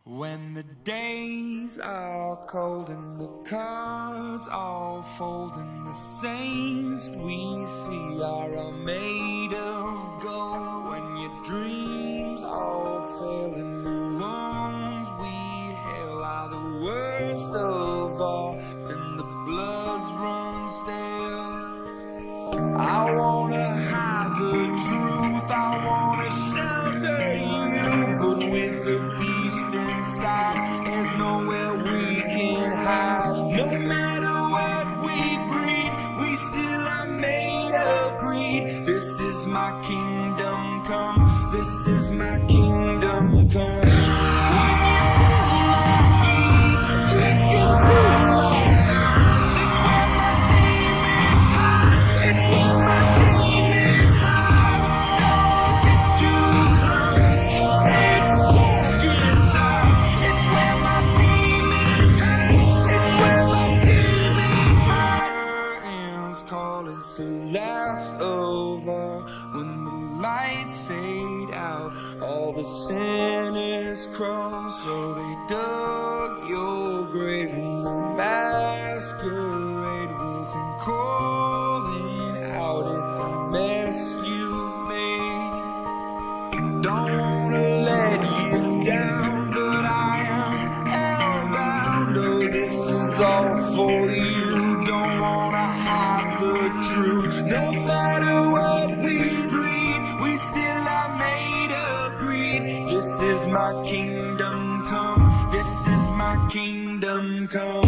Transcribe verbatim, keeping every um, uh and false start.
When the days are cold and the cards all fold and the saints we see are all made of gold, when your dreams all fail and the wrongs we hail are the worst of all and the bloods run stale, I wanna hide the truth, I wanna shelter you, but with the beast inside, there's nowhere we can hide. No matter what we breed, we still are made of greed. This is my kingdom come, this is my kingdom come. Last over when the lights fade out, all the sinners crawl, so they dug your grave in the masquerade will come calling out at the mess you've made. Don't wanna let you down, but I am hellbound. Oh, this is all for you. Don't wanna hide the truth. No matter what we breed, we still are made of greed. This is my kingdom come, this is my kingdom come.